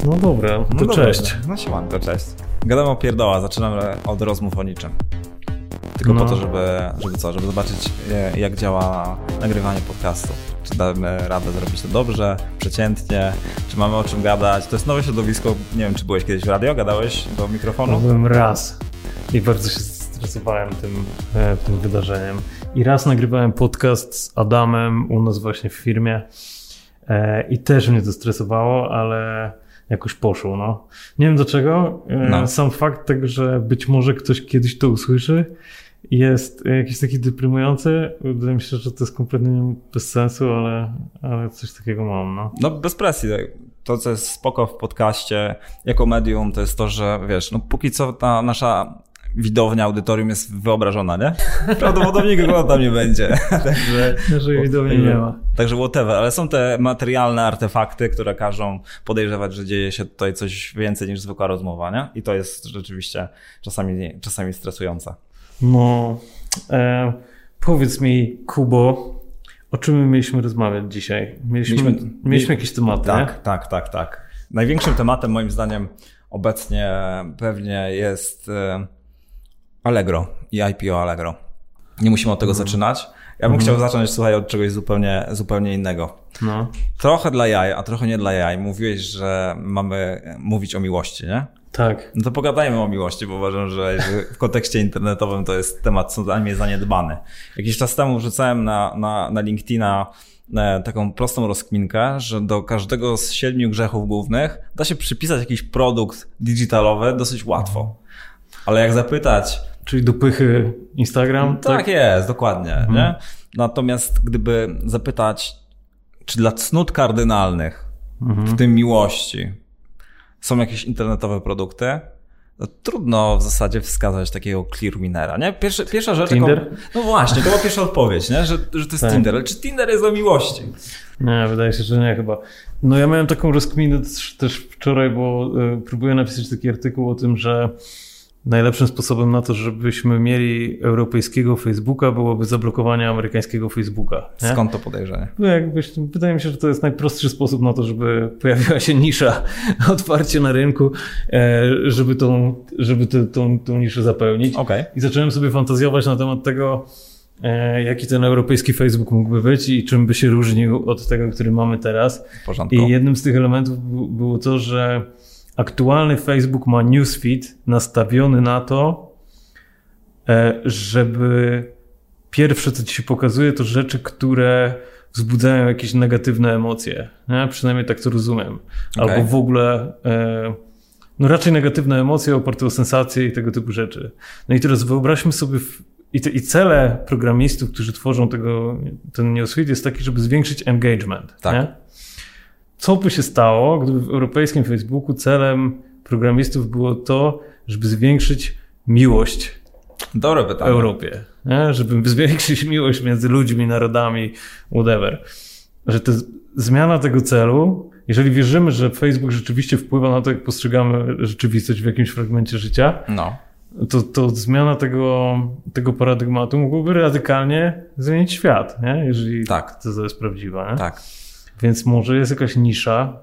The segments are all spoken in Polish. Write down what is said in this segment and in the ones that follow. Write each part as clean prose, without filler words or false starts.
No dobra, to cześć. No siemanko, cześć. Gadamy o pierdoła, zaczynamy od rozmów o niczym. Tylko po to, żeby zobaczyć, jak działa nagrywanie podcastu. Czy damy radę zrobić to dobrze, przeciętnie, czy mamy o czym gadać. To jest nowe środowisko, nie wiem, czy byłeś kiedyś w radio, gadałeś do mikrofonu? Byłem raz i bardzo się stresowałem tym wydarzeniem. I raz nagrywałem podcast z Adamem u nas właśnie w firmie i też mnie to stresowało, ale jakoś poszło, no. Nie wiem dlaczego. Sam fakt tego, że być może ktoś kiedyś to usłyszy, jest jakiś taki deprymujący. Wydaje mi się, że to jest kompletnie bez sensu, ale coś takiego mam, no. No bez presji. To, co jest spoko w podcaście jako medium, to jest to, że wiesz, no póki co ta nasza widownia, audytorium jest wyobrażona, nie? Prawdopodobnie nikogo tam nie będzie. Także widowni nie ma. Także whatever, ale są te materialne artefakty, które każą podejrzewać, że dzieje się tutaj coś więcej niż zwykła rozmowa, nie? I to jest rzeczywiście czasami stresujące. No, powiedz mi, Kubo, o czym my mieliśmy rozmawiać dzisiaj? Mieliśmy jakieś tematy, Tak. Największym tematem moim zdaniem obecnie pewnie jest Allegro i IPO Allegro. Nie musimy od tego zaczynać. Ja bym chciał zacząć, słuchaj, od czegoś zupełnie innego. No. Trochę dla jaj, a trochę nie dla jaj. Mówiłeś, że mamy mówić o miłości, nie? Tak. No to pogadajmy o miłości, bo uważam, że w kontekście internetowym to jest temat co najmniej zaniedbany. Jakiś czas temu wrzucałem na LinkedIna taką prostą rozkminkę, że do każdego z 7 grzechów głównych da się przypisać jakiś produkt digitalowy dosyć łatwo. Ale jak zapytać... Czyli do pychy Instagram? Tak jest, dokładnie. Nie? Natomiast gdyby zapytać, czy dla cnót kardynalnych, w tym miłości, są jakieś internetowe produkty, to trudno w zasadzie wskazać takiego clear winnera, nie? Pierwsza rzecz... Tinder? No właśnie, to była pierwsza odpowiedź, nie? Że to jest Tinder. Ale czy Tinder jest o miłości? Nie, wydaje się, że nie chyba. No ja miałem taką rozkminę też wczoraj, bo próbuję napisać taki artykuł o tym, że najlepszym sposobem na to, żebyśmy mieli europejskiego Facebooka, byłoby zablokowanie amerykańskiego Facebooka. Nie? Skąd to podejrzenie? Wydaje mi się, że to jest najprostszy sposób na to, żeby pojawiła się nisza otwarcie na rynku, żeby tą niszę zapełnić. Okay. I zacząłem sobie fantazjować na temat tego, jaki ten europejski Facebook mógłby być i czym by się różnił od tego, który mamy teraz. W porządku. I jednym z tych elementów było to, że aktualny Facebook ma newsfeed nastawiony na to, żeby pierwsze, co ci się pokazuje, to rzeczy, które wzbudzają jakieś negatywne emocje. Nie? Przynajmniej tak to rozumiem. Okay. Albo w ogóle no raczej negatywne emocje oparte o sensacje i tego typu rzeczy. No i teraz wyobraźmy sobie i cele programistów, którzy tworzą ten newsfeed jest taki, żeby zwiększyć engagement. Tak. Nie? Co by się stało, gdyby w europejskim Facebooku celem programistów było to, żeby zwiększyć miłość Dobre pytanie. w Europie? Nie? Żeby zwiększyć miłość między ludźmi, narodami, whatever. Że to zmiana tego celu, jeżeli wierzymy, że Facebook rzeczywiście wpływa na to, jak postrzegamy rzeczywistość w jakimś fragmencie życia, no. to zmiana tego paradygmatu mogłoby radykalnie zmienić świat, nie? Jeżeli to jest prawdziwe. Nie? Tak. Więc może jest jakaś nisza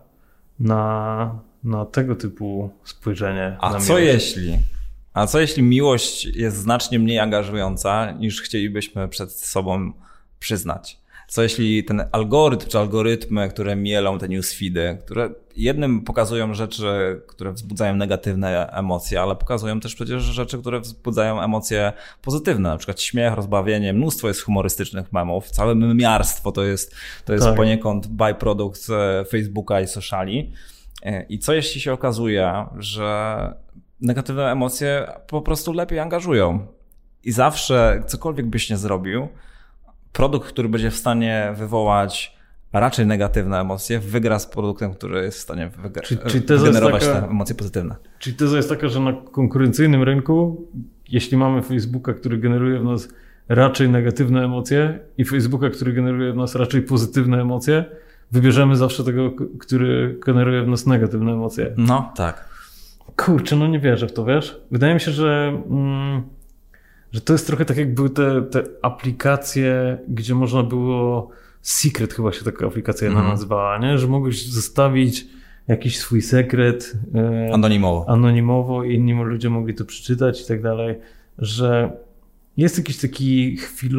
na tego typu spojrzenie na miłość. A co jeśli miłość jest znacznie mniej angażująca niż chcielibyśmy przed sobą przyznać? Co jeśli ten algorytm czy algorytmy, które mielą te newsfeedy, które jednym pokazują rzeczy, które wzbudzają negatywne emocje, ale pokazują też przecież rzeczy, które wzbudzają emocje pozytywne, na przykład śmiech, rozbawienie, mnóstwo jest humorystycznych memów, całe memiarstwo to jest poniekąd byproduct Facebooka i sociali. I co jeśli się okazuje, że negatywne emocje po prostu lepiej angażują i zawsze, cokolwiek byś nie zrobił, produkt, który będzie w stanie wywołać raczej negatywne emocje, wygra z produktem, który jest w stanie wygenerować te emocje pozytywne. Czyli teza jest taka, że na konkurencyjnym rynku, jeśli mamy Facebooka, który generuje w nas raczej negatywne emocje i Facebooka, który generuje w nas raczej pozytywne emocje, wybierzemy zawsze tego, który generuje w nas negatywne emocje. No, tak. Kurczę, no nie wierzę w to, wiesz? Wydaje mi się, że to jest trochę tak, jak były te aplikacje, gdzie można było... Secret chyba się taka aplikacja nazywała, nie? Że mogłeś zostawić jakiś swój sekret anonimowo i inni ludzie mogli to przeczytać i tak dalej, że jest jakiś taki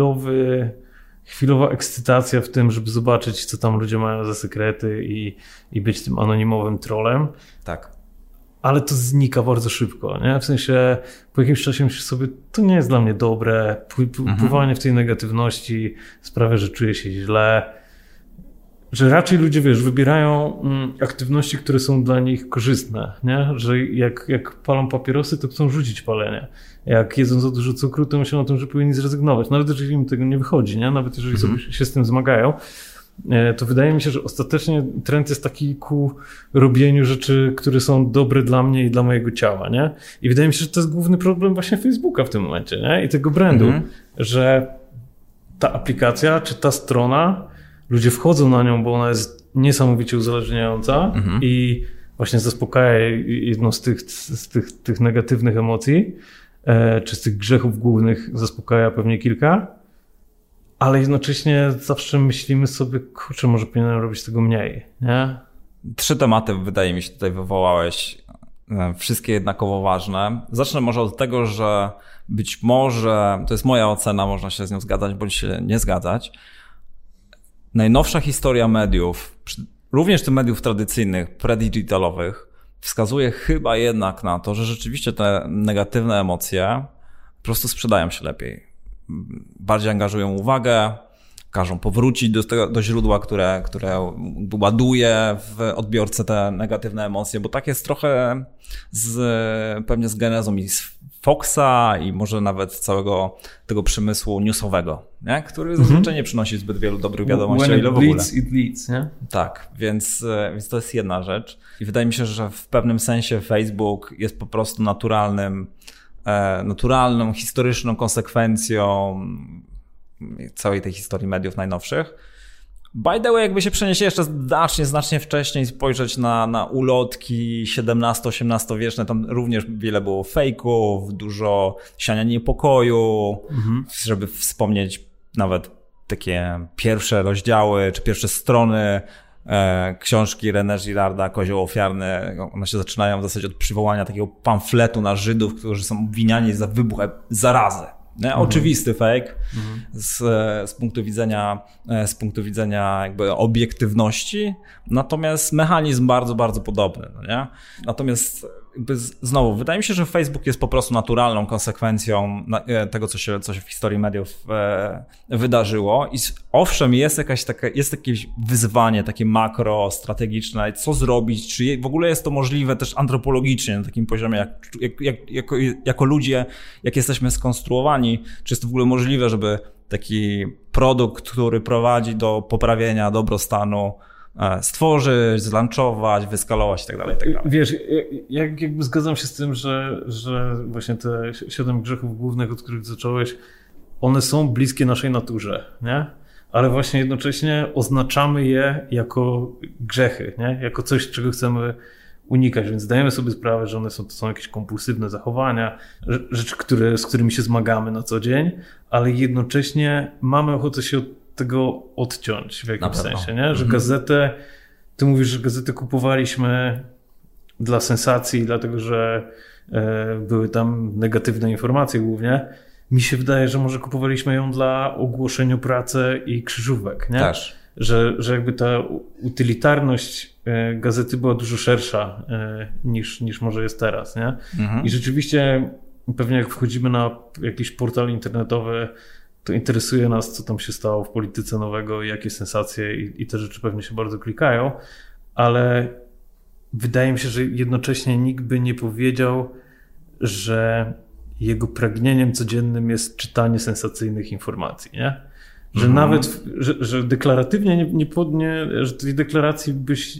chwilowa ekscytacja w tym, żeby zobaczyć, co tam ludzie mają za sekrety i być tym anonimowym trollem. Tak. Ale to znika bardzo szybko, nie? W sensie po jakimś czasie myślisz sobie, to nie jest dla mnie dobre, pływanie w tej negatywności sprawia, że czuję się źle, że raczej ludzie, wybierają aktywności, które są dla nich korzystne, nie? Że jak palą papierosy, to chcą rzucić palenie. Jak jedzą za dużo cukru, to myślą o tym, że powinni zrezygnować. Nawet jeżeli im tego nie wychodzi, nie? Nawet jeżeli sobie się z tym zmagają, to wydaje mi się, że ostatecznie trend jest taki ku robieniu rzeczy, które są dobre dla mnie i dla mojego ciała, nie? I wydaje mi się, że to jest główny problem właśnie Facebooka w tym momencie, nie? I tego brandu, że ta aplikacja czy ta strona, ludzie wchodzą na nią, bo ona jest niesamowicie uzależniająca i właśnie zaspokaja jedną z tych negatywnych emocji, czy z tych grzechów głównych zaspokaja pewnie kilka, ale jednocześnie zawsze myślimy sobie, kurczę, może powinienem robić tego mniej, nie? 3 tematy wydaje mi się tutaj wywołałeś, wszystkie jednakowo ważne. Zacznę może od tego, że być może, to jest moja ocena, można się z nią zgadzać bądź się nie zgadzać, najnowsza historia mediów, również tych mediów tradycyjnych, predigitalowych, wskazuje chyba jednak na to, że rzeczywiście te negatywne emocje po prostu sprzedają się lepiej. Bardziej angażują uwagę, każą powrócić do źródła, które ładuje w odbiorcę te negatywne emocje, bo tak jest trochę pewnie z genezą i z Foxa i może nawet całego tego przemysłu newsowego, nie? Który zazwyczaj nie przynosi zbyt wielu dobrych wiadomości, o ile w ogóle. It leads, nie? Tak, więc to jest jedna rzecz i wydaje mi się, że w pewnym sensie Facebook jest po prostu naturalną, historyczną konsekwencją całej tej historii mediów najnowszych. By the way, jakby się przenieść jeszcze znacznie wcześniej, spojrzeć na ulotki XVII-XVIII wieczne, tam również wiele było fejków, dużo siania niepokoju, żeby wspomnieć nawet takie pierwsze rozdziały, czy pierwsze strony książki René Girarda, Kozioł ofiarny. One się zaczynają w zasadzie od przywołania takiego pamfletu na Żydów, którzy są obwiniani za wybuch zarazy. Oczywisty fake z punktu widzenia jakby obiektywności, natomiast mechanizm bardzo, bardzo podobny. No nie? Natomiast jakby znowu, wydaje mi się, że Facebook jest po prostu naturalną konsekwencją tego, co się w historii mediów wydarzyło i owszem, jest jakieś wyzwanie takie makro, strategiczne, co zrobić, czy w ogóle jest to możliwe też antropologicznie na takim poziomie, jako ludzie, jak jesteśmy skonstruowani, czy jest to w ogóle możliwe, żeby taki produkt, który prowadzi do poprawienia dobrostanu, stworzyć, zlaunchować, wyskalować itd. Wiesz, jakby zgadzam się z tym, że właśnie te 7 grzechów głównych, od których zacząłeś, one są bliskie naszej naturze, nie? Ale właśnie jednocześnie oznaczamy je jako grzechy, nie? Jako coś, czego chcemy unikać, więc zdajemy sobie sprawę, że to są jakieś kompulsywne zachowania, rzeczy, z którymi się zmagamy na co dzień, ale jednocześnie mamy ochotę się od tego odciąć w jakimś sensie, nie? Że gazetę, ty mówisz, że gazetę kupowaliśmy dla sensacji, dlatego że były tam negatywne informacje głównie. Mi się wydaje, że może kupowaliśmy ją dla ogłoszenia pracy i krzyżówek, nie? Też. Że jakby ta utylitarność gazety była dużo szersza niż może jest teraz, nie? I rzeczywiście pewnie jak wchodzimy na jakiś portal internetowy, to interesuje nas, co tam się stało w polityce nowego i jakie sensacje i te rzeczy pewnie się bardzo klikają, ale wydaje mi się, że jednocześnie nikt by nie powiedział, że jego pragnieniem codziennym jest czytanie sensacyjnych informacji, nie? Że nawet, że deklaratywnie że tej deklaracji byś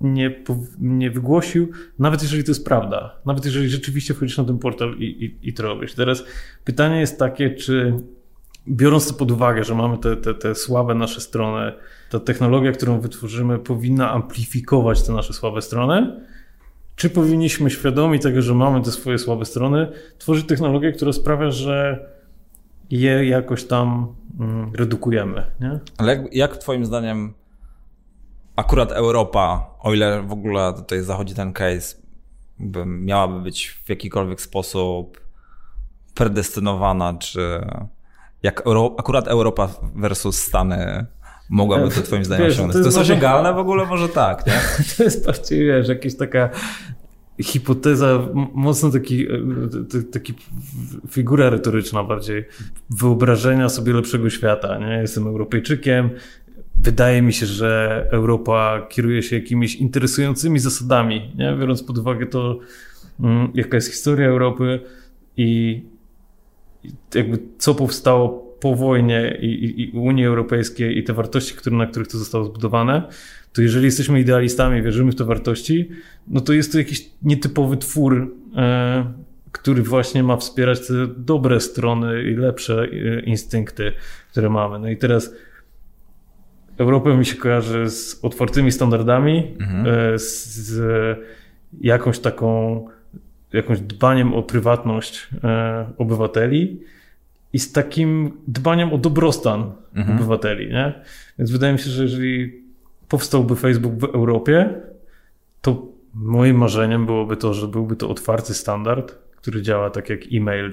nie wygłosił, nawet jeżeli to jest prawda, nawet jeżeli rzeczywiście wchodzisz na ten portal i to robisz. Teraz pytanie jest takie, czy biorąc to pod uwagę, że mamy te słabe nasze strony, ta technologia, którą wytworzymy, powinna amplifikować te nasze słabe strony, czy powinniśmy świadomi tego, że mamy te swoje słabe strony, tworzyć technologię, która sprawia, że je jakoś tam redukujemy, nie? Ale jak twoim zdaniem akurat Europa, o ile w ogóle tutaj zachodzi ten case, miałaby być w jakikolwiek sposób predestynowana, czy jak akurat Europa versus Stany mogłaby to twoim zdaniem osiągnąć? To jest osiągalne w ogóle? Może tak, nie? To jest bardziej, jakaś taka hipoteza, mocno taki figura retoryczna bardziej, wyobrażenia sobie lepszego świata, nie? Jestem Europejczykiem, wydaje mi się, że Europa kieruje się jakimiś interesującymi zasadami, nie? Biorąc pod uwagę to, jaka jest historia Europy i jakby co powstało po wojnie i Unii Europejskiej i te wartości, na których to zostało zbudowane, to jeżeli jesteśmy idealistami, wierzymy w te wartości, no to jest to jakiś nietypowy twór, który właśnie ma wspierać te dobre strony i lepsze instynkty, które mamy. No i teraz Europa mi się kojarzy z otwartymi standardami, z jakąś dbaniem o prywatność obywateli i z takim dbaniem o dobrostan obywateli, nie? Więc wydaje mi się, że jeżeli powstałby Facebook w Europie, to moim marzeniem byłoby to, że byłby to otwarty standard, który działa tak jak e-mail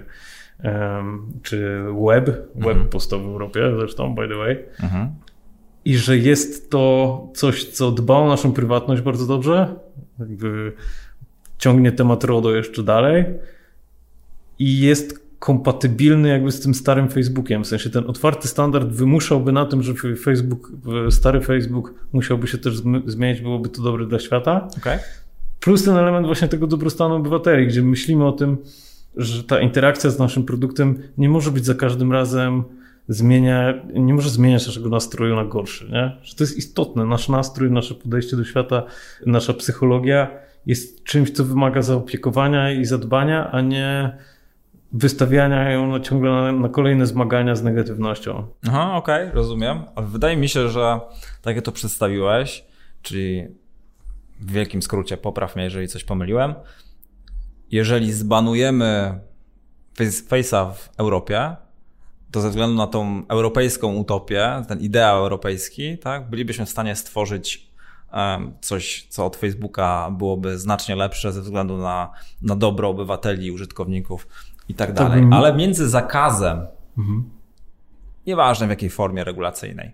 czy web. Web powstał w Europie zresztą, by the way. I że jest to coś, co dba o naszą prywatność bardzo dobrze, jakby ciągnie temat RODO jeszcze dalej i jest kompatybilny jakby z tym starym Facebookiem. W sensie ten otwarty standard wymuszałby na tym, że stary Facebook musiałby się też zmienić, byłoby to dobre dla świata. Okay. Plus ten element właśnie tego dobrostanu obywateli, gdzie myślimy o tym, że ta interakcja z naszym produktem nie może być za każdym razem nie może zmieniać naszego nastroju na gorszy, nie? Że to jest istotne. Nasz nastrój, nasze podejście do świata, nasza psychologia jest czymś, co wymaga zaopiekowania i zadbania, a nie wystawiania ją ciągle na kolejne zmagania z negatywnością. Aha, okej, rozumiem. Ale wydaje mi się, że tak jak to przedstawiłeś, czyli w wielkim skrócie, popraw mnie, jeżeli coś pomyliłem, jeżeli zbanujemy Face'a w Europie, to ze względu na tą europejską utopię, ten ideał europejski, tak, bylibyśmy w stanie stworzyć coś, co od Facebooka byłoby znacznie lepsze ze względu na dobro obywateli, użytkowników i tak dalej. Ale między zakazem, nieważne w jakiej formie regulacyjnej,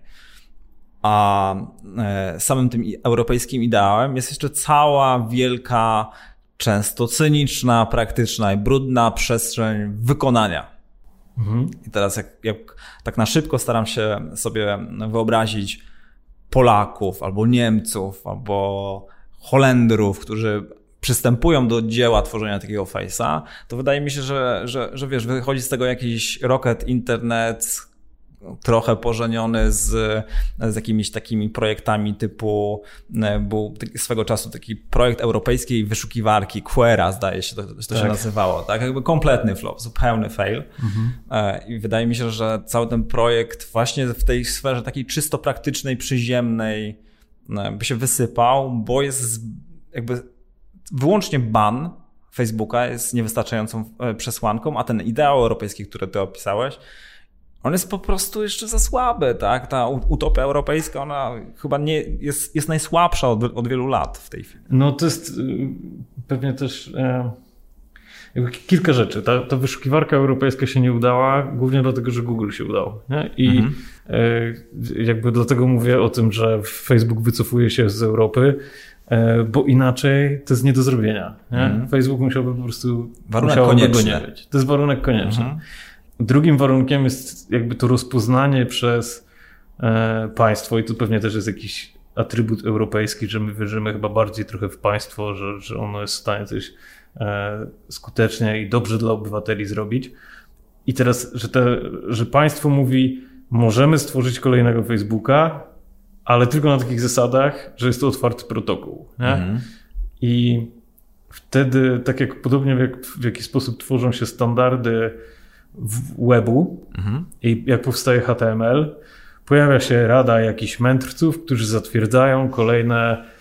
a samym tym europejskim ideałem jest jeszcze cała wielka, często cyniczna, praktyczna i brudna przestrzeń wykonania. I teraz jak tak na szybko staram się sobie wyobrazić Polaków, albo Niemców, albo Holendrów, którzy przystępują do dzieła tworzenia takiego face'a, to wydaje mi się, że wiesz, wychodzi z tego jakiś rocket internet, trochę pożeniony z jakimiś takimi projektami typu, był swego czasu taki projekt europejskiej wyszukiwarki, Quera zdaje się, to się nazywało, tak? Jakby kompletny flop, zupełny fail. I wydaje mi się, że cały ten projekt właśnie w tej sferze takiej czysto praktycznej, przyziemnej by się wysypał, bo jest jakby wyłącznie ban Facebooka jest niewystarczającą przesłanką, a ten ideał europejski, który ty opisałeś, on jest po prostu jeszcze za słaby, tak? Ta utopia europejska, ona chyba nie jest najsłabsza od wielu lat w tej chwili. No to jest pewnie też kilka rzeczy. Ta wyszukiwarka europejska się nie udała, głównie dlatego, że Google się udał. Nie? I jakby dlatego mówię o tym, że Facebook wycofuje się z Europy, bo inaczej to jest nie do zrobienia. Nie? Facebook musiałby po prostu go nie być. To jest warunek konieczny. Drugim warunkiem jest jakby to rozpoznanie przez państwo i tu pewnie też jest jakiś atrybut europejski, że my wierzymy chyba bardziej trochę w państwo, że ono jest w stanie coś skutecznie i dobrze dla obywateli zrobić. I teraz, że państwo mówi, możemy stworzyć kolejnego Facebooka, ale tylko na takich zasadach, że jest to otwarty protokół. Nie? I wtedy, tak jak podobnie w jaki sposób tworzą się standardy w webu i jak powstaje HTML, pojawia się rada jakichś mędrców, którzy zatwierdzają kolejne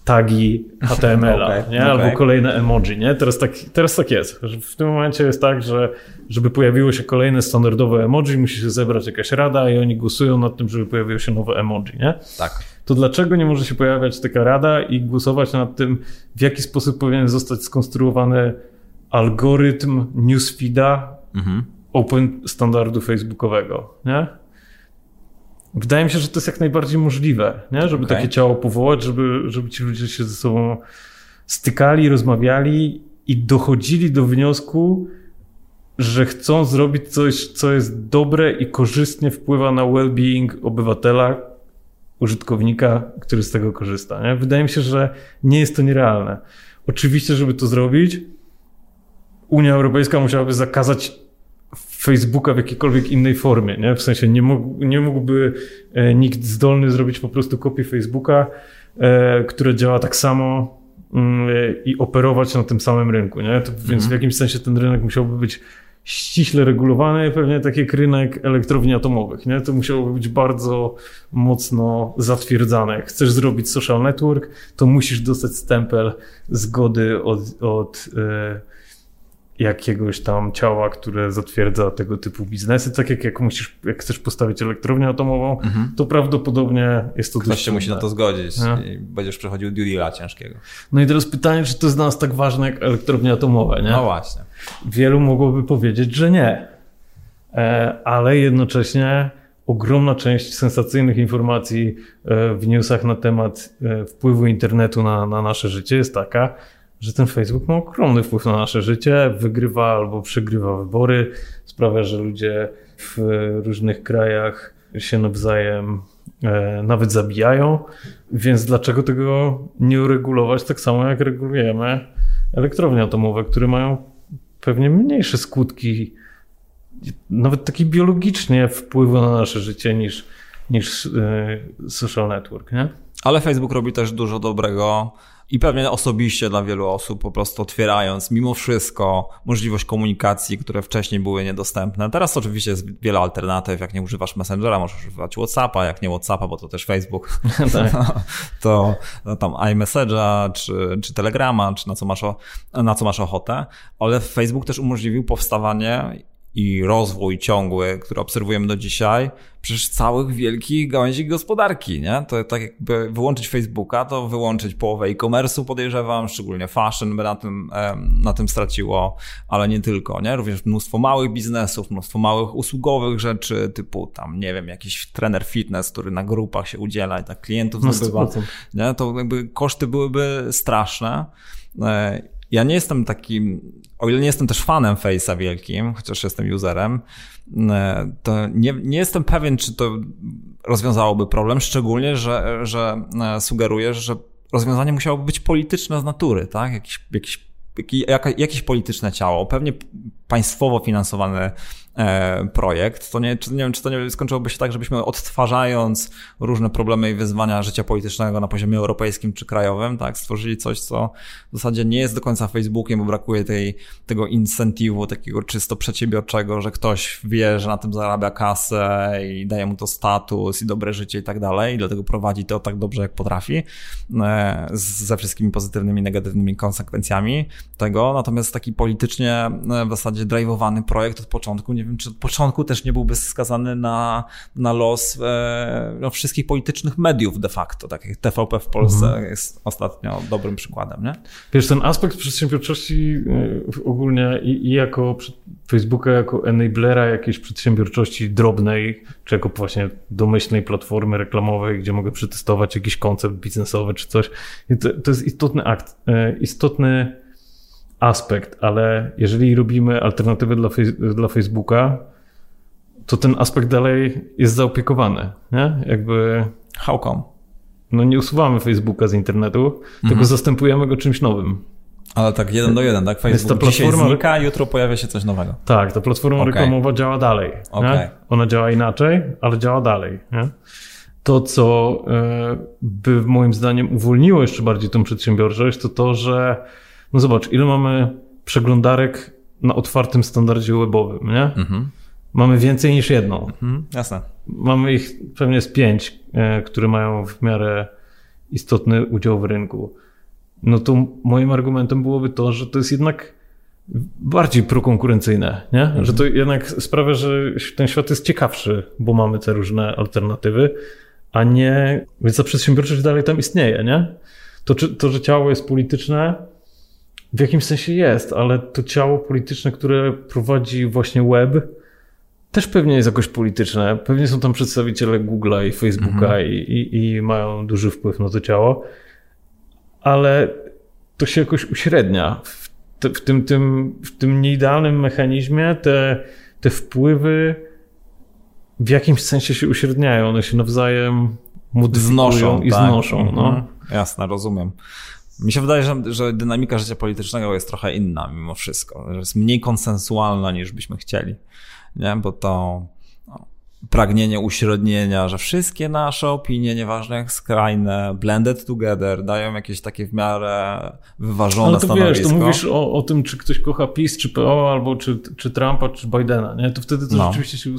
tagi HTML-a, Okay. Albo kolejne emoji, nie? Teraz tak jest. W tym momencie jest tak, że żeby pojawiło się kolejne standardowe emoji, musi się zebrać jakaś rada i oni głosują nad tym, żeby pojawiło się nowe emoji, nie? Tak. To dlaczego nie może się pojawiać taka rada i głosować nad tym, w jaki sposób powinien zostać skonstruowany algorytm newsfeeda open standardu facebookowego, nie? Wydaje mi się, że to jest jak najbardziej możliwe, nie? Żeby takie ciało powołać, żeby ci ludzie się ze sobą stykali, rozmawiali i dochodzili do wniosku, że chcą zrobić coś, co jest dobre i korzystnie wpływa na well-being obywatela, użytkownika, który z tego korzysta. Nie? Wydaje mi się, że nie jest to nierealne. Oczywiście, żeby to zrobić, Unia Europejska musiałaby zakazać Facebooka w jakiejkolwiek innej formie. Nie? W sensie nie mógłby nikt zdolny zrobić po prostu kopii Facebooka, które działa tak samo i operować na tym samym rynku. Nie? Więc w jakimś sensie ten rynek musiałby być ściśle regulowany, pewnie tak jak rynek elektrowni atomowych. Nie? To musiałoby być bardzo mocno zatwierdzane. Jak chcesz zrobić social network, to musisz dostać stempel zgody od jakiegoś tam ciała, które zatwierdza tego typu biznesy. Tak jak chcesz postawić elektrownię atomową, to prawdopodobnie jest to ktoś się musi na to zgodzić i będziesz przechodził due deala ciężkiego. No i teraz pytanie, czy to jest dla nas tak ważne jak elektrownie atomowe, nie? No właśnie. Wielu mogłoby powiedzieć, że nie. Ale jednocześnie ogromna część sensacyjnych informacji w newsach na temat wpływu internetu na nasze życie jest taka, że ten Facebook ma ogromny wpływ na nasze życie, wygrywa albo przegrywa wybory, sprawia, że ludzie w różnych krajach się nawzajem nawet zabijają, więc dlaczego tego nie uregulować tak samo jak regulujemy elektrownie atomowe, które mają pewnie mniejsze skutki, nawet takie biologicznie wpływu na nasze życie niż social network, nie? Ale Facebook robi też dużo dobrego i pewnie osobiście dla wielu osób, po prostu otwierając mimo wszystko możliwość komunikacji, które wcześniej były niedostępne. Teraz oczywiście jest wiele alternatyw. Jak nie używasz Messengera, możesz używać WhatsAppa, jak nie WhatsAppa, bo to też Facebook, to tam iMessage'a, czy Telegrama, czy na co masz ochotę. Ale Facebook też umożliwił powstawanie i rozwój ciągły, który obserwujemy do dzisiaj, przecież całych wielkich gałęzi gospodarki, nie? To tak jakby wyłączyć Facebooka, to wyłączyć połowę e-commerce'u, podejrzewam, szczególnie fashion by na tym straciło, ale nie tylko, nie? Również mnóstwo małych biznesów, mnóstwo małych usługowych rzeczy, typu tam, nie wiem, jakiś trener fitness, który na grupach się udziela i tak klientów zdobywa, nie? To jakby koszty byłyby straszne. Ja nie jestem takim, o ile nie jestem też fanem Face'a wielkim, chociaż jestem userem, to nie jestem pewien, czy to rozwiązałoby problem, szczególnie, że sugerujesz, że rozwiązanie musiałoby być polityczne z natury, tak? Jakieś polityczne ciało, pewnie państwowo finansowany projekt. Nie wiem, czy to nie skończyłoby się tak, żebyśmy odtwarzając różne problemy i wyzwania życia politycznego na poziomie europejskim czy krajowym, tak, stworzyli coś, co w zasadzie nie jest do końca Facebookiem, bo brakuje tego incentywu takiego czysto przedsiębiorczego, że ktoś wie, że na tym zarabia kasę i daje mu to status i dobre życie i tak dalej, i dlatego prowadzi to tak dobrze, jak potrafi, ze wszystkimi pozytywnymi, negatywnymi konsekwencjami tego. Natomiast taki politycznie w zasadzie drive'owany projekt od początku, nie wiem, czy od początku też nie byłby skazany na los wszystkich politycznych mediów de facto, tak jak TVP w Polsce jest ostatnio dobrym przykładem, nie? Wiesz, ten aspekt przedsiębiorczości ogólnie i jako Facebooka, jako enablera jakiejś przedsiębiorczości drobnej, czy jako właśnie domyślnej platformy reklamowej, gdzie mogę przetestować jakiś koncept biznesowy czy coś, to jest istotny aspekt, ale jeżeli robimy alternatywę dla Facebooka, to ten aspekt dalej jest zaopiekowany, nie? Jakby... How come? No nie usuwamy Facebooka z internetu, tylko zastępujemy go czymś nowym. Ale tak 1 do 1, tak? Facebook dzisiaj znika, jutro pojawia się coś nowego. Tak, ta platforma reklamowa działa dalej. Nie? Ona działa inaczej, ale działa dalej. Nie? To, co by moim zdaniem uwolniło jeszcze bardziej tą przedsiębiorczość, to, że no zobacz, ile mamy przeglądarek na otwartym standardzie webowym, nie? Mamy więcej niż jedną. Jasne. Mamy ich pewnie z 5, które mają w miarę istotny udział w rynku, no to moim argumentem byłoby to, że to jest jednak bardziej prokonkurencyjne, nie? Że to jednak sprawia, że ten świat jest ciekawszy, bo mamy te różne alternatywy, a nie... Więc ta przedsiębiorczość dalej tam istnieje, nie? To, że ciało jest polityczne, w jakimś sensie jest, ale to ciało polityczne, które prowadzi właśnie web, też pewnie jest jakoś polityczne. Pewnie są tam przedstawiciele Google'a i Facebooka i mają duży wpływ na to ciało, ale to się jakoś uśrednia. W tym nieidealnym mechanizmie te wpływy w jakimś sensie się uśredniają. One się nawzajem modyfikują i znoszą. No. Jasne, rozumiem. Mi się wydaje, że dynamika życia politycznego jest trochę inna mimo wszystko. Że jest mniej konsensualna niż byśmy chcieli. Nie? Bo to pragnienie uśrednienia, że wszystkie nasze opinie, nieważne jak skrajne, blended together, dają jakieś takie w miarę wyważone stanowisko. Ale to wiesz, to mówisz o tym, czy ktoś kocha PiS, czy PO, albo czy Trumpa, czy Bidena, nie? To wtedy to rzeczywiście się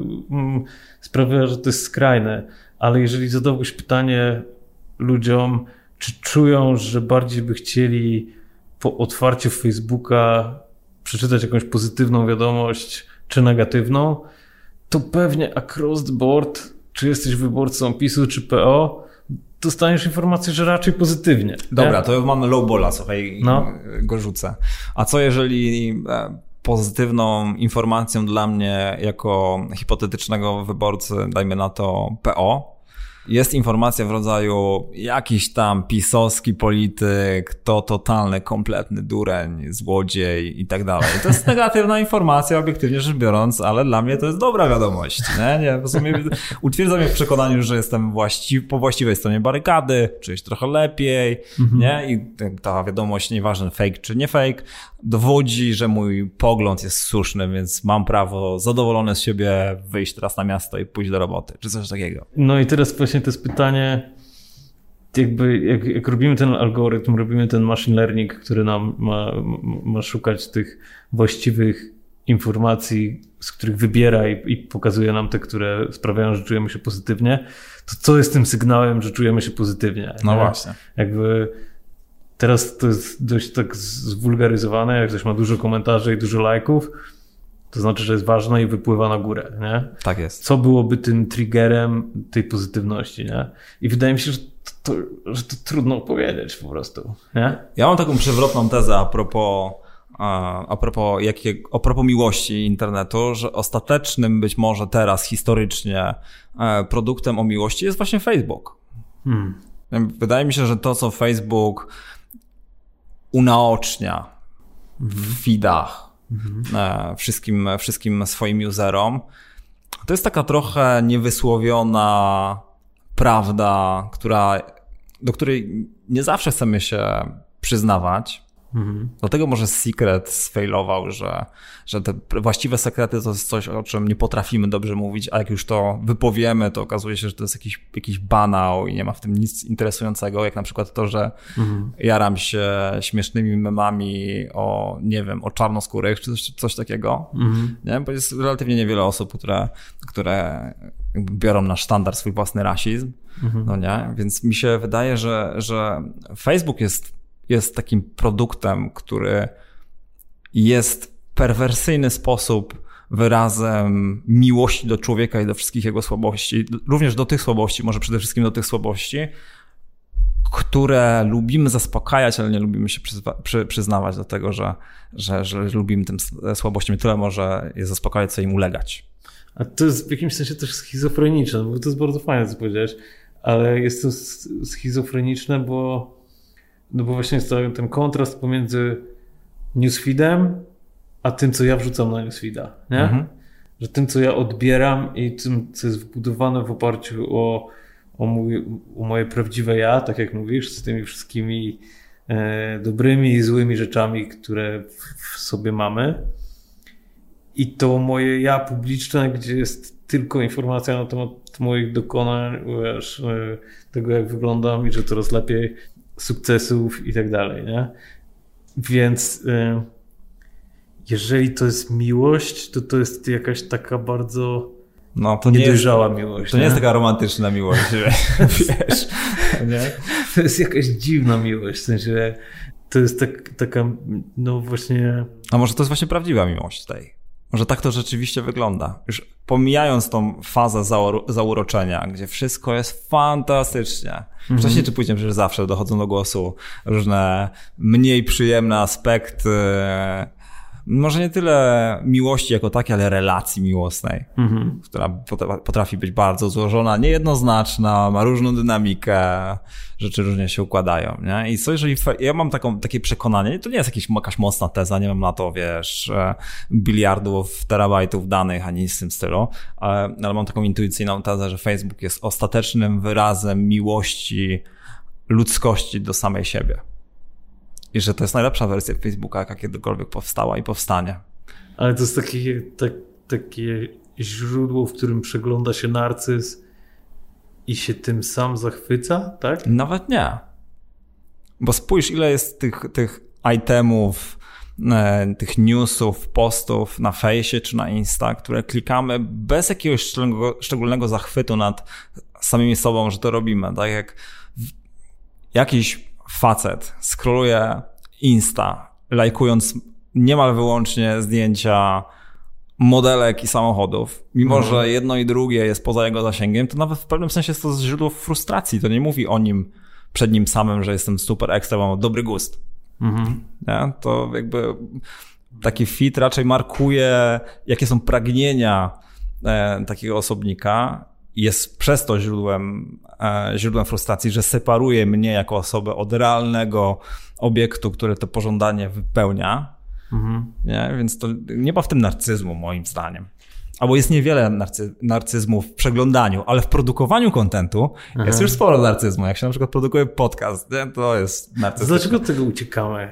sprawia, że to jest skrajne. Ale jeżeli zadałbyś pytanie ludziom, czy czują, że bardziej by chcieli po otwarciu Facebooka przeczytać jakąś pozytywną wiadomość, czy negatywną, to pewnie across the board, czy jesteś wyborcą PiS-u czy PO, dostaniesz informację, że raczej pozytywnie. Dobra, to mamy low balla, słuchaj, go rzucę. A co jeżeli pozytywną informacją dla mnie jako hipotetycznego wyborcy, dajmy na to PO, jest informacja w rodzaju jakiś tam pisowski polityk, to totalny, kompletny dureń, złodziej i tak dalej. To jest negatywna informacja, obiektywnie rzecz biorąc, ale dla mnie to jest dobra wiadomość. Nie, w sumie utwierdza mnie w przekonaniu, że jestem po właściwej stronie barykady, czuję się trochę lepiej, nie? I ta wiadomość, nieważne fake czy nie fake, dowodzi, że mój pogląd jest słuszny, więc mam prawo zadowolony z siebie wyjść teraz na miasto i pójść do roboty, czy coś takiego. No i teraz właśnie to jest pytanie, jakby jak robimy ten algorytm, robimy ten machine learning, który nam ma szukać tych właściwych informacji, z których wybiera i pokazuje nam te, które sprawiają, że czujemy się pozytywnie, to co jest tym sygnałem, że czujemy się pozytywnie? No właśnie. Jakby teraz to jest dość tak zwulgaryzowane, jak ktoś ma dużo komentarzy i dużo lajków, to znaczy, że jest ważne i wypływa na górę, nie? Tak jest. Co byłoby tym triggerem tej pozytywności, nie? I wydaje mi się, że to trudno powiedzieć po prostu, nie? Ja mam taką przewrotną tezę a propos miłości internetu, że ostatecznym być może teraz historycznie produktem o miłości jest właśnie Facebook. Wydaje mi się, że to, co Facebook unaocznia w feedach wszystkim swoim userom, to jest taka trochę niewysłowiona prawda, do której nie zawsze chcemy się przyznawać. Dlatego może Secret sfailował, że te właściwe sekrety to jest coś, o czym nie potrafimy dobrze mówić, a jak już to wypowiemy, to okazuje się, że to jest jakiś banał i nie ma w tym nic interesującego, jak na przykład to, że jaram się śmiesznymi memami o, nie wiem, o czarnoskórych, czy coś takiego. Nie? Bo jest relatywnie niewiele osób, które biorą na sztandar swój własny rasizm. No nie? Więc mi się wydaje, że Facebook jest takim produktem, który jest w perwersyjny sposób wyrazem miłości do człowieka i do wszystkich jego słabości, również do tych słabości, może przede wszystkim do tych słabości, które lubimy zaspokajać, ale nie lubimy się przyznawać do tego, że lubimy tym słabościom tyle może je zaspokajać, co im ulegać. A to jest w jakimś sensie też schizofreniczne, bo to jest bardzo fajne, co powiedziałeś, ale jest to schizofreniczne, bo właśnie jest ten kontrast pomiędzy newsfeedem, a tym, co ja wrzucam na newsfeeda, nie? Że tym, co ja odbieram i tym, co jest wbudowane w oparciu o moje prawdziwe ja, tak jak mówisz, z tymi wszystkimi dobrymi i złymi rzeczami, które w sobie mamy. I to moje ja publiczne, gdzie jest tylko informacja na temat moich dokonań, wiesz, tego, jak wyglądam i że coraz lepiej, sukcesów i tak dalej, nie? Więc jeżeli to jest miłość, to jest jakaś taka bardzo to niedojrzała miłość. To nie jest taka romantyczna miłość, wiesz. nie? To jest jakaś dziwna miłość, w sensie to jest taka, no właśnie... A może to jest właśnie prawdziwa miłość tej? Może tak to rzeczywiście wygląda. Już pomijając tą fazę zauroczenia, gdzie wszystko jest fantastycznie. Wcześniej czy później przecież zawsze dochodzą do głosu różne mniej przyjemne aspekty, może nie tyle miłości jako takiej, ale relacji miłosnej, która potrafi być bardzo złożona, niejednoznaczna, ma różną dynamikę, rzeczy różnie się układają, nie? I co jeżeli ja mam takie przekonanie, to nie jest jakaś mocna teza, nie mam na to, wiesz, biliardów, terabajtów danych, ani nic w tym stylu, ale mam taką intuicyjną tezę, że Facebook jest ostatecznym wyrazem miłości ludzkości do samej siebie. I że to jest najlepsza wersja Facebooka, jaka kiedykolwiek powstała i powstanie. Ale to jest takie źródło, w którym przegląda się narcyz i się tym sam zachwyca, tak? Nawet nie. Bo spójrz, ile jest tych itemów, tych newsów, postów na fejsie czy na Insta, które klikamy bez jakiegoś szczególnego zachwytu nad samymi sobą, że to robimy. Tak jak jakiś facet scrolluje Insta, lajkując niemal wyłącznie zdjęcia modelek i samochodów, mimo że jedno i drugie jest poza jego zasięgiem, to nawet w pewnym sensie jest to źródło frustracji. To nie mówi o nim przed nim samym, że jestem super ekstra, mam dobry gust. Nie? To jakby taki feed raczej markuje, jakie są pragnienia takiego osobnika. Jest przez to źródłem frustracji, że separuje mnie jako osobę od realnego obiektu, który to pożądanie wypełnia. Nie? Więc to nie ma w tym narcyzmu, moim zdaniem. Albo jest niewiele narcyzmu w przeglądaniu, ale w produkowaniu kontentu jest już sporo narcyzmu. Jak się na przykład produkuje podcast, nie? To jest narcyzm. Dlaczego od tego uciekamy?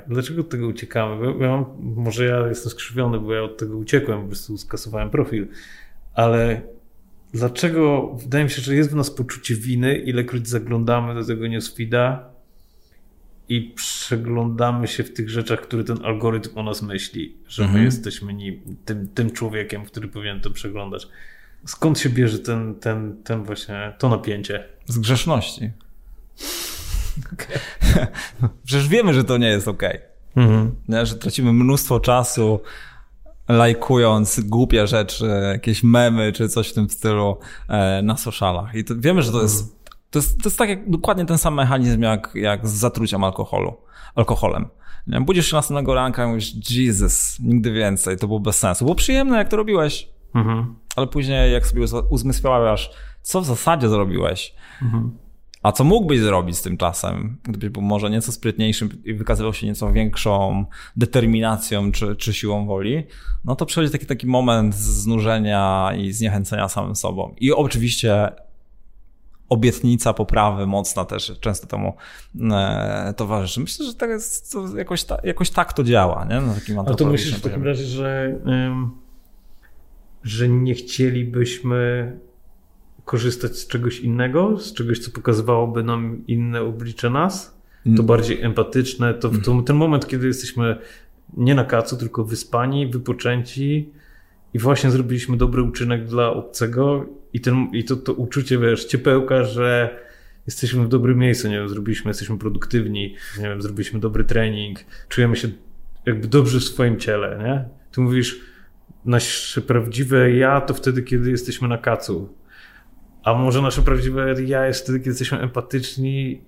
Może ja jestem skrzywiony, bo ja od tego uciekłem, po prostu skasowałem profil, ale dlaczego, wydaje mi się, że jest w nas poczucie winy, ilekroć zaglądamy do tego newsfeeda i przeglądamy się w tych rzeczach, które ten algorytm o nas myśli, że my jesteśmy tym człowiekiem, który powinien to przeglądać. Skąd się bierze ten właśnie, to napięcie? Z grzeszności. Przecież wiemy, że to nie jest okej. Że tracimy mnóstwo czasu lajkując głupie rzeczy, jakieś memy czy coś w tym stylu na socialach. I to wiemy, że to jest tak jak dokładnie ten sam mechanizm jak z zatruciem alkoholem. Nie? Budzisz się następnego ranka i mówisz, Jesus, nigdy więcej, to było bez sensu. Było przyjemne, jak to robiłeś, ale później jak sobie uzmysławiasz, co w zasadzie zrobiłeś, a co mógłbyś zrobić z tym czasem, gdybyś był może nieco sprytniejszym i wykazywał się nieco większą determinacją czy siłą woli, no to przychodzi taki moment znużenia i zniechęcenia samym sobą. I oczywiście obietnica poprawy mocna też często temu towarzyszy. Myślę, że tak jest, jakoś tak to działa. Nie? Na takim ale to myślisz w takim razie, że nie chcielibyśmy korzystać z czegoś innego, z czegoś, co pokazywałoby nam inne oblicze nas? To bardziej empatyczne, to ten moment, kiedy jesteśmy nie na kacu, tylko wyspani, wypoczęci i właśnie zrobiliśmy dobry uczynek dla obcego i to uczucie, wiesz, ciepełka, że jesteśmy w dobrym miejscu, nie wiem, jesteśmy produktywni, nie wiem, zrobiliśmy dobry trening, czujemy się jakby dobrze w swoim ciele, nie? Ty mówisz, nasze prawdziwe ja to wtedy, kiedy jesteśmy na kacu. A może nasze prawdziwe ja jest wtedy, kiedy jesteśmy empatyczni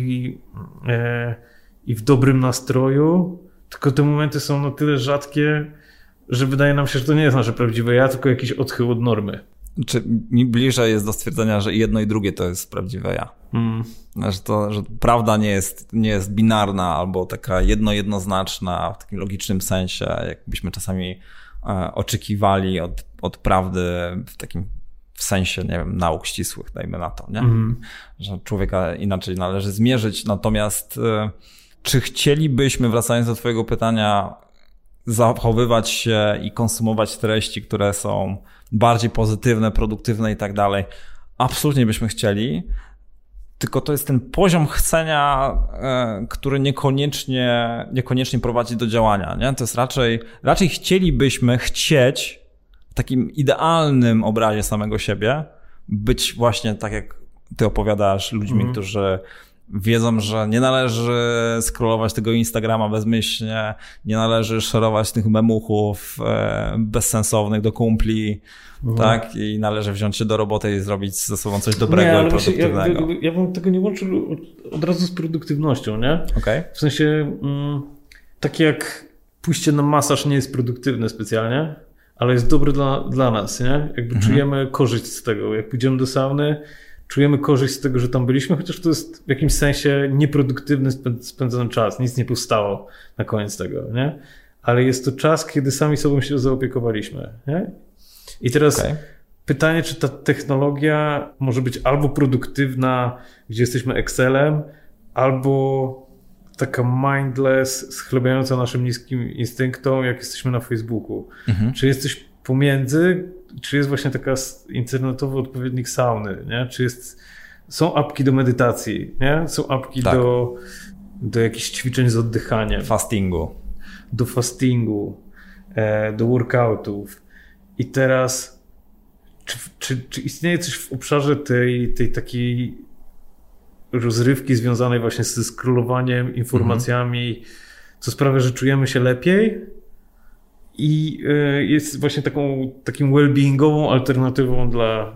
i w dobrym nastroju, tylko te momenty są na tyle rzadkie, że wydaje nam się, że to nie jest nasze prawdziwe ja, tylko jakiś odchył od normy. Czy mi bliżej jest do stwierdzenia, że jedno i drugie to jest prawdziwe ja? Że prawda nie jest binarna albo taka jednoznaczna w takim logicznym sensie, jakbyśmy czasami oczekiwali od prawdy w sensie, nie wiem, nauk ścisłych, dajmy na to, nie? Że człowieka inaczej należy zmierzyć. Natomiast czy chcielibyśmy, wracając do twojego pytania, zachowywać się i konsumować treści, które są bardziej pozytywne, produktywne i tak dalej? Absolutnie byśmy chcieli, tylko to jest ten poziom chcenia, który niekoniecznie prowadzi do działania, nie? To jest raczej chcielibyśmy chcieć w takim idealnym obrazie samego siebie być właśnie tak, jak ty opowiadasz, ludźmi, którzy Wiedzą, że nie należy scrollować tego Instagrama bezmyślnie, nie należy szerować tych memuchów bezsensownych do kumpli, tak? I należy wziąć się do roboty i zrobić ze sobą coś dobrego i produktywnego. Ja bym tego nie łączył od razu z produktywnością, nie? Okay. W sensie, tak jak pójście na masaż nie jest produktywne specjalnie, ale jest dobre dla nas, nie? Jakby czujemy korzyść z tego. Jak pójdziemy do sauny, czujemy korzyść z tego, że tam byliśmy, chociaż to jest w jakimś sensie nieproduktywny spędzony czas. Nic nie powstało na koniec tego, nie? Ale jest to czas, kiedy sami sobą się zaopiekowaliśmy, nie? I teraz pytanie, czy ta technologia może być albo produktywna, gdzie jesteśmy Excelem, albo taka mindless, schlebiająca naszym niskim instynktom, jak jesteśmy na Facebooku. Czy jesteś pomiędzy, czy jest właśnie taka internetowy odpowiednik sauny, nie? Czy są apki do medytacji, nie? Są apki do jakichś ćwiczeń z oddychaniem. Do fastingu, do workoutów. I teraz czy istnieje coś w obszarze tej takiej rozrywki związanej właśnie ze scrollowaniem, informacjami, co sprawia, że czujemy się lepiej i jest właśnie takim well-beingową alternatywą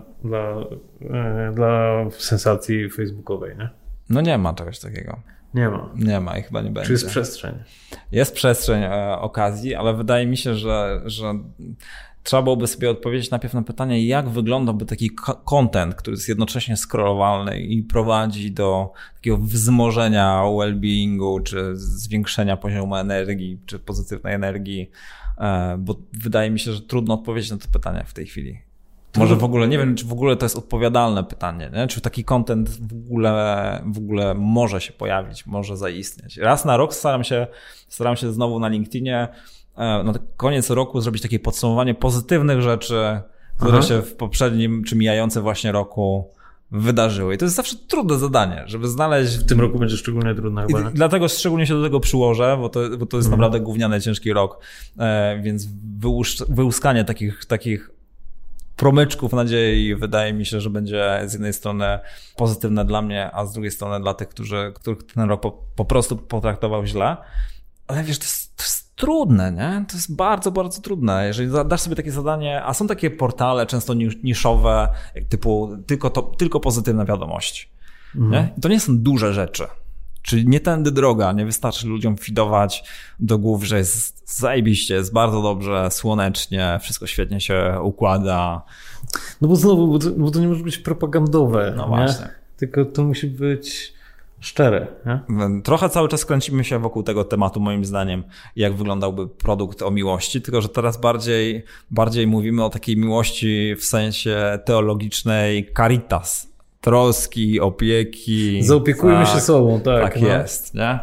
dla sensacji facebookowej, nie? No nie ma czegoś takiego. Nie ma i chyba nie będzie. Czy jest przestrzeń? Jest przestrzeń okazji, ale wydaje mi się, że trzeba byłoby sobie odpowiedzieć najpierw na pytanie, jak wyglądałby taki content, który jest jednocześnie scrollowalny i prowadzi do takiego wzmożenia well-beingu, czy zwiększenia poziomu energii, czy pozytywnej energii, bo wydaje mi się, że trudno odpowiedzieć na to pytanie w tej chwili. Może w ogóle, nie wiem, czy w ogóle to jest odpowiadalne pytanie, nie? Czy taki content w ogóle może się pojawić, może zaistnieć. Raz na rok staram się znowu na LinkedInie na koniec roku zrobić takie podsumowanie pozytywnych rzeczy, które się w poprzednim czy mijającym właśnie roku wydarzyły. I to jest zawsze trudne zadanie, żeby znaleźć... W tym roku będzie szczególnie trudne chyba. Dlatego szczególnie się do tego przyłożę, bo to jest naprawdę gówniany, ciężki rok. Więc wyłuskanie takich promyczków nadziei wydaje mi się, że będzie z jednej strony pozytywne dla mnie, a z drugiej strony dla tych, których ten rok po prostu potraktował źle. Ale wiesz, to jest trudne, nie? To jest bardzo, bardzo trudne. Jeżeli dasz sobie takie zadanie, a są takie portale często niszowe, typu tylko pozytywne wiadomości. Nie? I to nie są duże rzeczy. Czyli nie tędy droga, nie wystarczy ludziom feedować do głów, że jest zajebiście, jest bardzo dobrze, słonecznie, wszystko świetnie się układa. No bo znowu, bo to nie może być propagandowe. No właśnie. Tylko to musi być szczere. Nie? Trochę cały czas kręcimy się wokół tego tematu, moim zdaniem, jak wyglądał produkt o miłości, tylko że teraz bardziej mówimy o takiej miłości w sensie teologicznej caritas. Troski, opieki. Zaopiekujmy się sobą, tak. Tak jest, nie?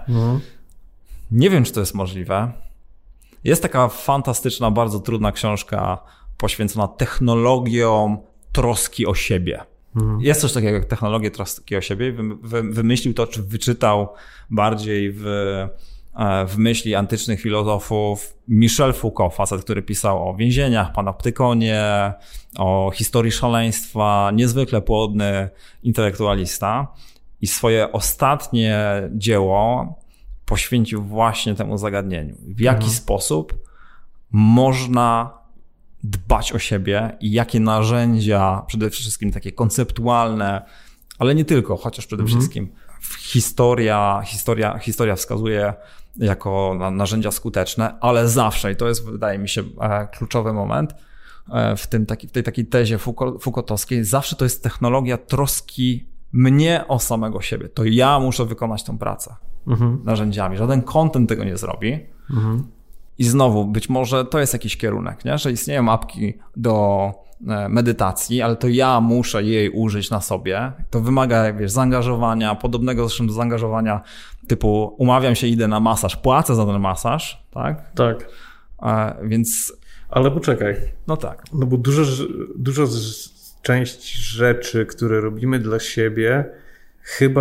Nie wiem, czy to jest możliwe. Jest taka fantastyczna, bardzo trudna książka poświęcona technologiom troski o siebie. Jest coś takiego jak technologię troski o siebie. Wymyślił to, czy wyczytał bardziej w myśli antycznych filozofów Michel Foucault, facet, który pisał o więzieniach, panoptykonie, o historii szaleństwa, niezwykle płodny intelektualista i swoje ostatnie dzieło poświęcił właśnie temu zagadnieniu. W jaki sposób można dbać o siebie i jakie narzędzia, przede wszystkim takie konceptualne, ale nie tylko, chociaż przede wszystkim historia wskazuje jako narzędzia skuteczne, ale zawsze, i to jest, wydaje mi się, kluczowy moment w tej takiej tezie Foucaultowskiej, zawsze to jest technologia troski mnie o samego siebie. To ja muszę wykonać tą pracę narzędziami. Żaden content tego nie zrobi. I znowu, być może to jest jakiś kierunek, nie? Że istnieją apki do medytacji, ale to ja muszę jej użyć na sobie. To wymaga, wiesz, zaangażowania, podobnego zresztą do zaangażowania typu umawiam się, idę na masaż, płacę za ten masaż, tak? Tak. Więc... Ale poczekaj. No tak. No bo dużo część rzeczy, które robimy dla siebie, chyba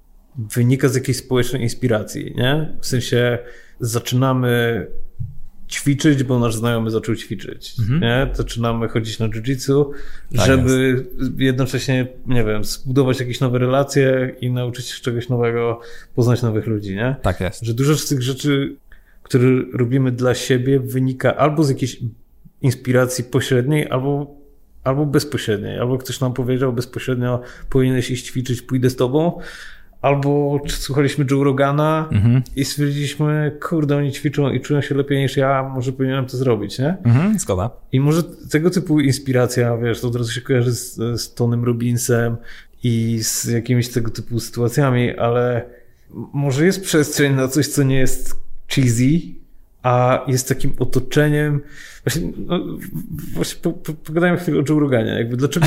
wynika z jakiejś społecznej inspiracji, nie? W sensie zaczynamy ćwiczyć, bo nasz znajomy zaczął ćwiczyć. Nie? Zaczynamy chodzić na jiu-jitsu, Tak żeby jednocześnie, nie wiem, zbudować jakieś nowe relacje i nauczyć się czegoś nowego, poznać nowych ludzi, nie? Tak jest. Że dużo z tych rzeczy, które robimy dla siebie, wynika albo z jakiejś inspiracji pośredniej, albo bezpośredniej. Albo ktoś nam powiedział bezpośrednio, powinieneś iść ćwiczyć, pójdę z tobą. Albo słuchaliśmy Joe Rogana i stwierdziliśmy, kurde, oni ćwiczą i czują się lepiej niż ja, może powinienem to zrobić, nie? Zgoda. I może tego typu inspiracja, wiesz, to od razu się kojarzy z Tonym Robbinsem i z jakimiś tego typu sytuacjami, ale może jest przestrzeń na coś, co nie jest cheesy, a jest takim otoczeniem. Właśnie pogadajmy chwilę o Joe Roganie. Jakby dlaczego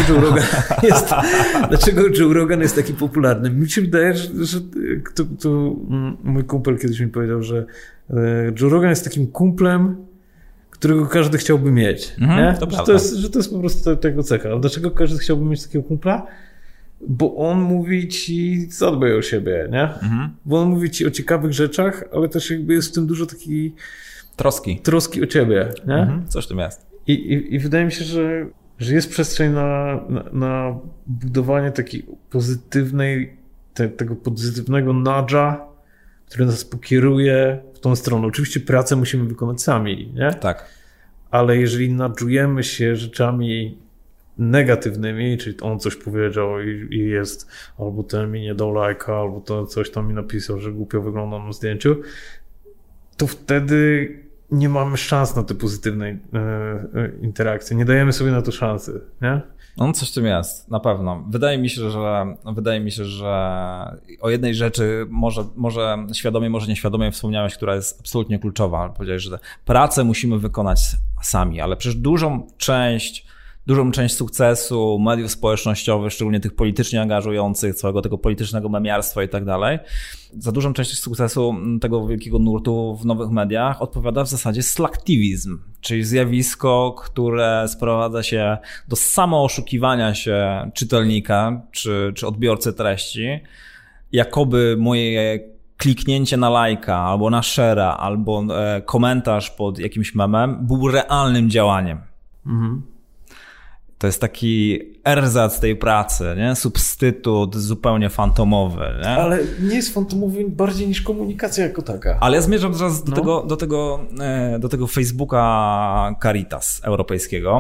Joe Rogan jest taki popularny? Mi się wydaje, że mój kumpel kiedyś mi powiedział, że Joe Rogan jest takim kumplem, którego każdy chciałby mieć. Nie? Że to jest po prostu tego cecha. Ale dlaczego każdy chciałby mieć takiego kumpla? Bo on mówi ci, zadbaj o siebie, nie? Bo on mówi ci o ciekawych rzeczach, ale też jakby jest w tym dużo takiej troski o ciebie, nie? Coś w tym jest. I wydaje mi się, że jest przestrzeń na budowanie takiej pozytywnej, tego pozytywnego nudge'a, który nas pokieruje w tą stronę. Oczywiście pracę musimy wykonać sami, nie? Tak. Ale jeżeli nudżujemy się rzeczami negatywnymi, czyli on coś powiedział i jest, albo ten mi nie dał lajka, albo to coś tam mi napisał, że głupio wyglądam na zdjęciu, to wtedy nie mamy szans na te pozytywne interakcje. Nie dajemy sobie na to szansy, nie? No coś w tym jest, na pewno. Wydaje mi się, że o jednej rzeczy może świadomie, może nieświadomie wspomniałeś, która jest absolutnie kluczowa. Powiedziałeś, że pracę musimy wykonać sami, ale przecież dużą część sukcesu mediów społecznościowych, szczególnie tych politycznie angażujących, całego tego politycznego memiarstwa i tak dalej, za dużą część sukcesu tego wielkiego nurtu w nowych mediach odpowiada w zasadzie slacktivizm, czyli zjawisko, które sprowadza się do samooszukiwania się czytelnika czy odbiorcy treści, jakoby moje kliknięcie na lajka, albo na share'a, albo komentarz pod jakimś memem był realnym działaniem. To jest taki erzac tej pracy, nie? Substytut zupełnie fantomowy. Nie? Ale nie jest fantomowy bardziej niż komunikacja jako taka. Ale ja zmierzam teraz do tego Facebooka Caritas europejskiego,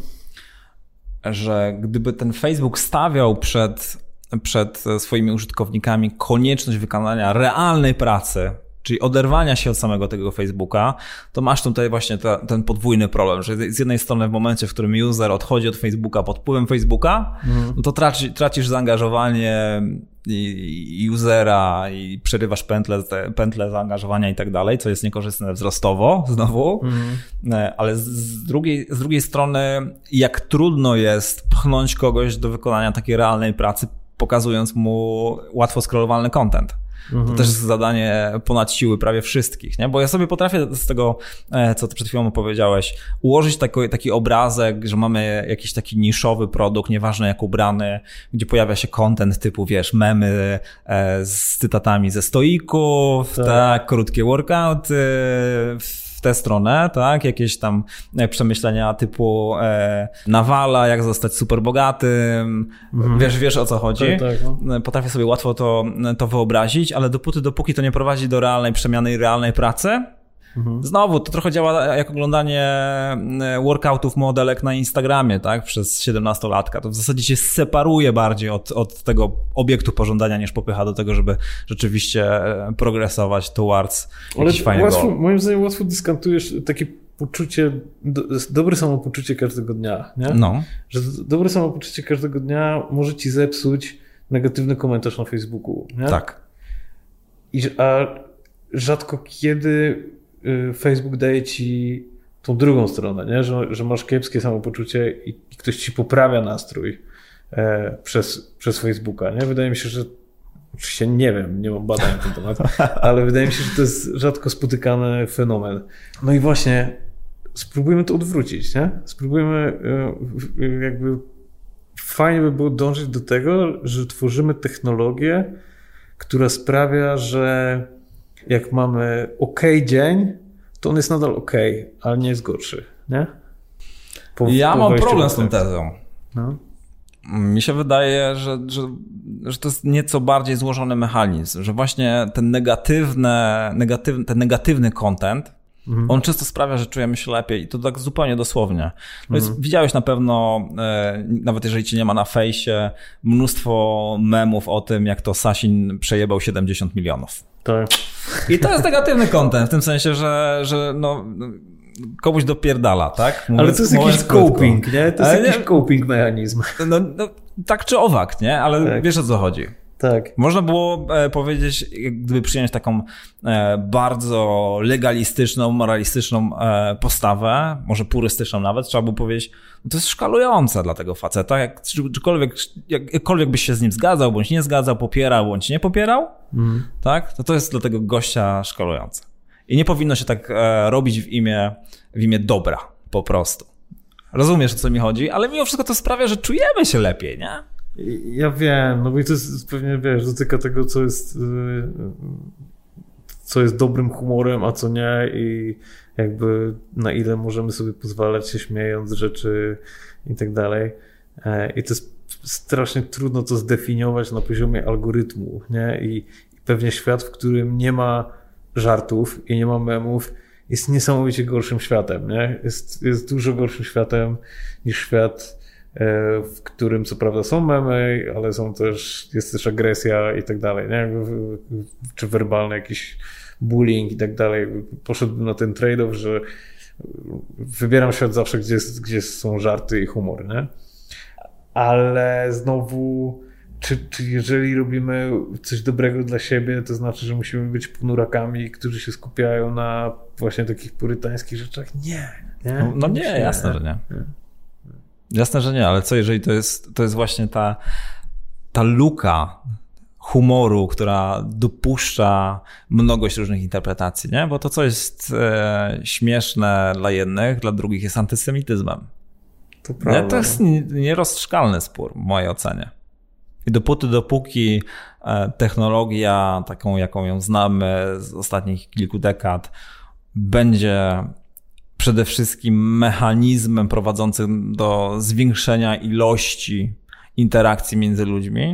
że gdyby ten Facebook stawiał przed swoimi użytkownikami konieczność wykonania realnej pracy, czyli oderwania się od samego tego Facebooka, to masz tutaj właśnie ten podwójny problem, że z jednej strony w momencie, w którym user odchodzi od Facebooka pod wpływem Facebooka, no to tracisz zaangażowanie usera i przerywasz pętlę zaangażowania i tak dalej, co jest niekorzystne wzrostowo znowu, ale z drugiej strony jak trudno jest pchnąć kogoś do wykonania takiej realnej pracy, pokazując mu łatwo scrollowalny content. To też jest zadanie ponad siły prawie wszystkich, nie? Bo ja sobie potrafię z tego, co ty przed chwilą opowiedziałeś, ułożyć taki obrazek, że mamy jakiś taki niszowy produkt, nieważne jak ubrany, gdzie pojawia się content typu, wiesz, memy z cytatami ze stoików, tak, krótkie workouty, w tę stronę, tak, jakieś tam przemyślenia typu Nawala, jak zostać super bogatym, wiesz o co chodzi. Tak. Potrafię sobie łatwo to wyobrazić, ale dopóki to nie prowadzi do realnej przemiany i realnej pracy, znowu to trochę działa jak oglądanie workoutów modelek na Instagramie, tak, przez 17-latka. To w zasadzie się separuje bardziej od tego obiektu pożądania, niż popycha do tego, żeby rzeczywiście progresować towards jakiś fajny goal. Moim zdaniem łatwo dyskantujesz takie poczucie, dobre samopoczucie każdego dnia, nie? No. Że dobre samopoczucie każdego dnia może ci zepsuć negatywny komentarz na Facebooku, nie? Tak. A rzadko kiedy Facebook daje ci tą drugą stronę, nie? Że masz kiepskie samopoczucie i ktoś ci poprawia nastrój przez Facebooka. Nie? Wydaje mi się, że oczywiście nie wiem, nie mam badań na ten temat, ale wydaje mi się, że to jest rzadko spotykany fenomen. No i właśnie spróbujmy to odwrócić, nie? Spróbujmy jakby fajnie by było dążyć do tego, że tworzymy technologię, która sprawia, że jak mamy dzień, to on jest nadal okej, ale nie jest gorszy, nie? Ja mam problem z tą tezą. No. Mi się wydaje, że to jest nieco bardziej złożony mechanizm, że właśnie ten negatywny content, on często sprawia, że czujemy się lepiej i to tak zupełnie dosłownie. Widziałeś na pewno, nawet jeżeli cię nie ma na fejsie, mnóstwo memów o tym, jak to Sasin przejebał 70 milionów. Tak. I to jest negatywny content, w tym sensie, że no, komuś dopierdala, tak? Ale to jest jakiś coping, nie? To jest jakiś coping mechanizm. No, tak czy owak, nie? Ale tak. Wiesz, o co chodzi. Tak. Można było powiedzieć, gdyby przyjąć taką bardzo legalistyczną, moralistyczną postawę, może purystyczną nawet, trzeba było powiedzieć, no to jest szkalujące dla tego faceta. Jakkolwiek byś się z nim zgadzał, bądź nie zgadzał, popierał, bądź nie popierał, tak? To jest dla tego gościa szkalujące. I nie powinno się tak robić w imię dobra, po prostu. Rozumiesz, o co mi chodzi, ale mimo wszystko to sprawia, że czujemy się lepiej, nie? Ja wiem, no bo i to jest pewnie, wiesz, dotyka tego, co jest dobrym humorem, a co nie i jakby na ile możemy sobie pozwalać się śmiejąc z rzeczy i tak dalej. I to jest strasznie trudno to zdefiniować na poziomie algorytmu, nie? I pewnie świat, w którym nie ma żartów i nie ma memów, jest niesamowicie gorszym światem, nie? Jest dużo gorszym światem niż świat, w którym co prawda są memy, ale jest też agresja i tak dalej, nie? Czy werbalny jakiś bullying i tak dalej. Poszedłbym na ten trade-off, że wybieram świat zawsze, gdzie są żarty i humor, nie? Ale znowu, czy jeżeli robimy coś dobrego dla siebie, to znaczy, że musimy być ponurakami, którzy się skupiają na właśnie takich purytańskich rzeczach? Nie. No nie, jasne, że nie. Jasne, że nie, ale co jeżeli to jest właśnie ta luka humoru, która dopuszcza mnogość różnych interpretacji, nie? Bo to, co jest śmieszne dla jednych, dla drugich jest antysemityzmem. To prawda. To jest nierozstrzgalny spór w mojej ocenie. I dopóki technologia, taką jaką ją znamy z ostatnich kilku dekad, będzie przede wszystkim mechanizmem prowadzącym do zwiększenia ilości interakcji między ludźmi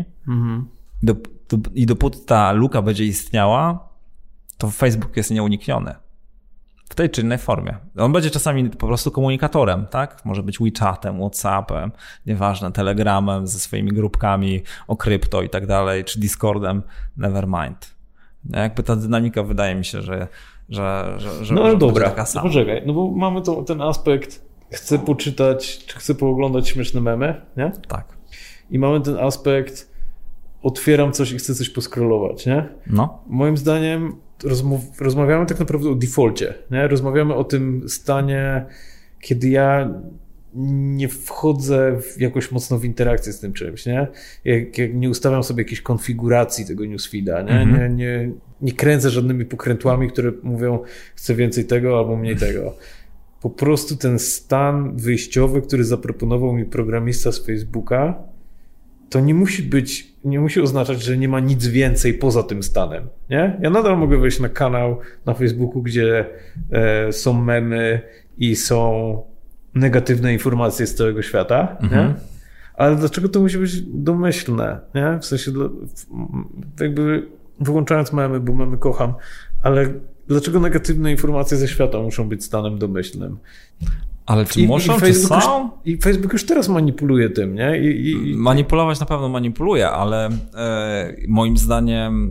i dopóty ta luka będzie istniała, to Facebook jest nieunikniony. W tej czy innej formie. On będzie czasami po prostu komunikatorem, tak? Może być WeChatem, WhatsAppem, nieważne, Telegramem ze swoimi grupkami o krypto i tak dalej, czy Discordem, nevermind. Jakby ta dynamika wydaje mi się, że no ale dobra, taka sama. Poczekaj, no bo mamy ten aspekt, chcę poczytać, czy chcę pooglądać śmieszne memy, nie? Tak. I mamy ten aspekt, otwieram coś i chcę coś poskrolować, nie? No. Moim zdaniem rozmawiamy tak naprawdę o defaulcie, nie? Rozmawiamy o tym stanie, kiedy ja nie wchodzę jakoś mocno w interakcję z tym czymś, nie? Jak nie ustawiam sobie jakiejś konfiguracji tego newsfeeda, nie? Nie kręcę żadnymi pokrętłami, które mówią, chcę więcej tego albo mniej tego. Po prostu ten stan wyjściowy, który zaproponował mi programista z Facebooka, to nie musi oznaczać, że nie ma nic więcej poza tym stanem, nie? Ja nadal mogę wejść na kanał na Facebooku, gdzie są memy i są negatywne informacje z całego świata, nie? Ale dlaczego to musi być domyślne, nie? W sensie, jakby wyłączając memy, bo memy kocham, ale dlaczego negatywne informacje ze świata muszą być stanem domyślnym? Ale czy muszą, czy są? I Facebook już teraz manipuluje tym, nie? Manipulować na pewno manipuluje, ale moim zdaniem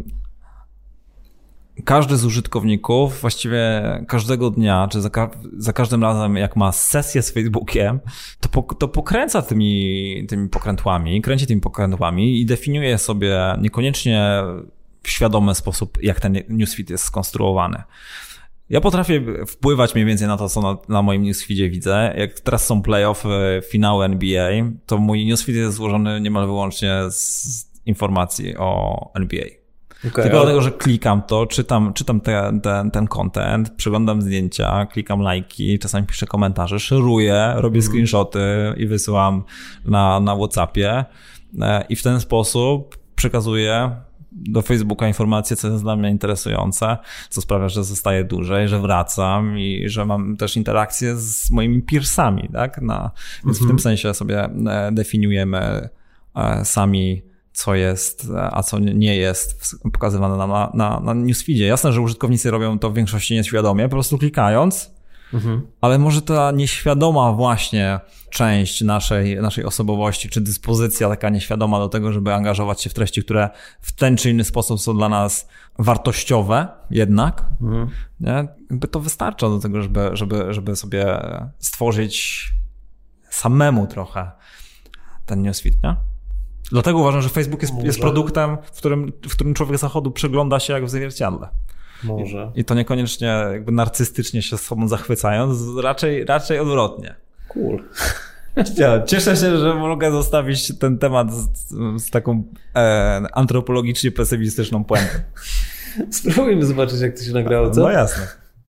każdy z użytkowników właściwie każdego dnia, czy za każdym razem jak ma sesję z Facebookiem, to pokręca tymi pokrętłami, kręci tymi pokrętłami i definiuje sobie niekoniecznie w świadomy sposób, jak ten newsfeed jest skonstruowany. Ja potrafię wpływać mniej więcej na to, co na moim newsfeedzie widzę. Jak teraz są playoffy, finały NBA, to mój newsfeed jest złożony niemal wyłącznie z informacji o NBA. Okay, tylko dlatego, że klikam to, czytam ten content, przeglądam zdjęcia, klikam lajki, czasami piszę komentarze, szeruję, robię screenshoty i wysyłam na WhatsAppie i w ten sposób przekazuję do Facebooka informacje, co jest dla mnie interesujące, co sprawia, że zostaję dłużej, że wracam i że mam też interakcje z moimi peersami, tak? Więc w tym sensie sobie definiujemy sami, co jest, a co nie jest pokazywane nam na newsfeedzie. Jasne, że użytkownicy robią to w większości nieświadomie, po prostu klikając, ale może ta nieświadoma właśnie część naszej osobowości, czy dyspozycja taka nieświadoma do tego, żeby angażować się w treści, które w ten czy inny sposób są dla nas wartościowe jednak, nie? Jakby to wystarcza do tego, żeby sobie stworzyć samemu trochę ten newsfeed, nie? Dlatego uważam, że Facebook jest produktem, w którym człowiek zachodu przygląda się jak w zwierciadle. Może. I to niekoniecznie jakby narcystycznie się sobą zachwycając, raczej odwrotnie. Cool. Cieszę się, że mogę zostawić ten temat z taką antropologicznie pesymistyczną puentą. Spróbujmy zobaczyć, jak to się nagrało, co? No jasne.